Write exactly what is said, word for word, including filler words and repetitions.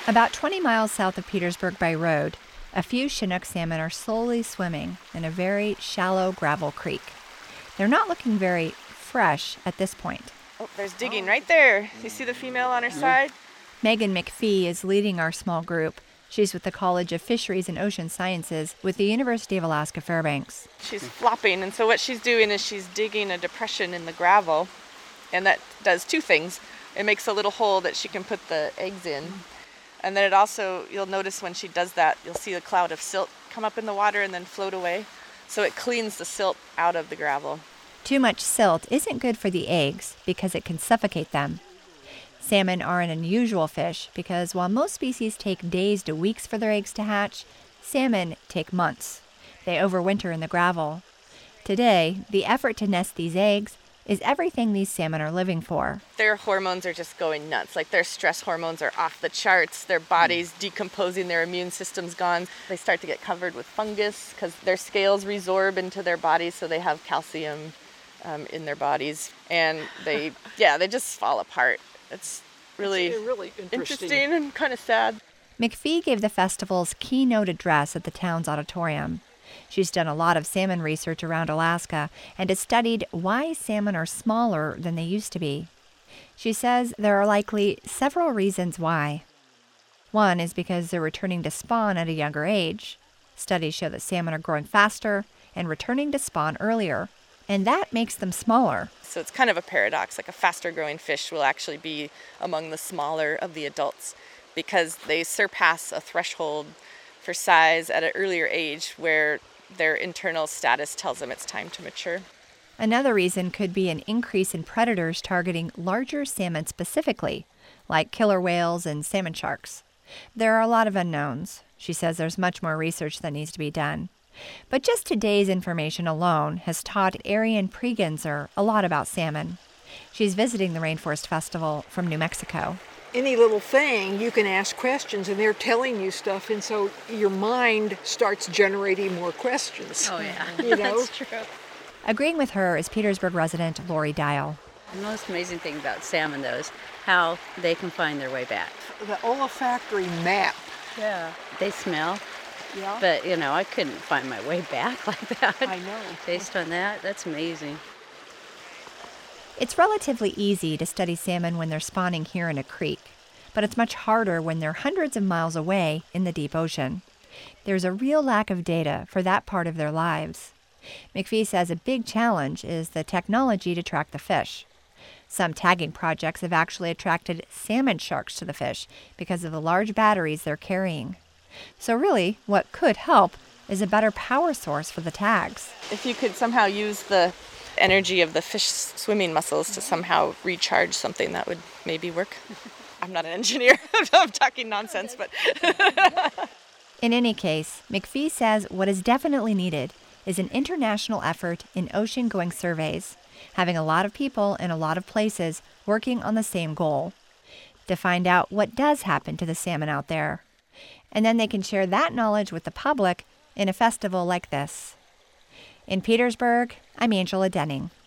About twenty miles south of Petersburg by road, a few Chinook salmon are slowly swimming in a very shallow gravel creek. They're not looking very fresh at this point. Oh, there's digging right there. You see the female on her side? Megan McPhee is leading our small group. She's with the College of Fisheries and Ocean Sciences with the University of Alaska Fairbanks. She's flopping, and so what she's doing is she's digging a depression in the gravel, and that does two things. It makes a little hole that she can put the eggs in, and then it also, you'll notice when she does that, you'll see a cloud of silt come up in the water and then float away. So it cleans the silt out of the gravel. Too much silt isn't good for the eggs because it can suffocate them. Salmon are an unusual fish because while most species take days to weeks for their eggs to hatch, salmon take months. They overwinter in the gravel. Today, the effort to nest these eggs is everything these salmon are living for. Their hormones are just going nuts. Like their stress hormones are off the charts. Their body's decomposing, their immune system's gone. They start to get covered with fungus because their scales resorb into their bodies, so they have calcium um, in their bodies. And they, yeah, they just fall apart. It's really, it's really interesting. interesting and kind of sad. McPhee gave the festival's keynote address at the town's auditorium. She's done a lot of salmon research around Alaska and has studied why salmon are smaller than they used to be. She says there are likely several reasons why. One is because they're returning to spawn at a younger age. Studies show that salmon are growing faster and returning to spawn earlier, and that makes them smaller. So it's kind of a paradox. Like a faster growing fish will actually be among the smaller of the adults because they surpass a threshold for size at an earlier age where their internal status tells them it's time to mature. Another reason could be an increase in predators targeting larger salmon specifically, like killer whales and salmon sharks. There are a lot of unknowns. She says there's much more research that needs to be done. But just today's information alone has taught Ariane Pregenzer a lot about salmon. She's visiting the Rainforest Festival from New Mexico. Any little thing, you can ask questions, and they're telling you stuff, and so your mind starts generating more questions. Oh, yeah. You know? That's true. Agreeing with her is Petersburg resident Lori Dial. The most amazing thing about salmon, though, is how they can find their way back. The olfactory map. Yeah. They smell, Yeah. but, you know, I couldn't find my way back like that. I know. Based on that, that's amazing. It's relatively easy to study salmon when they're spawning here in a creek, but it's much harder when they're hundreds of miles away in the deep ocean. There's a real lack of data for that part of their lives. McPhee says a big challenge is the technology to track the fish. Some tagging projects have actually attracted salmon sharks to the fish because of the large batteries they're carrying. So really, what could help is a better power source for the tags. If you could somehow use the energy of the fish swimming muscles to somehow recharge something, that would maybe work. I'm not an engineer. I'm talking nonsense, but... In any case, McPhee says what is definitely needed is an international effort in ocean-going surveys, having a lot of people in a lot of places working on the same goal, to find out what does happen to the salmon out there. And then they can share that knowledge with the public in a festival like this. In Petersburg, I'm Angela Denning.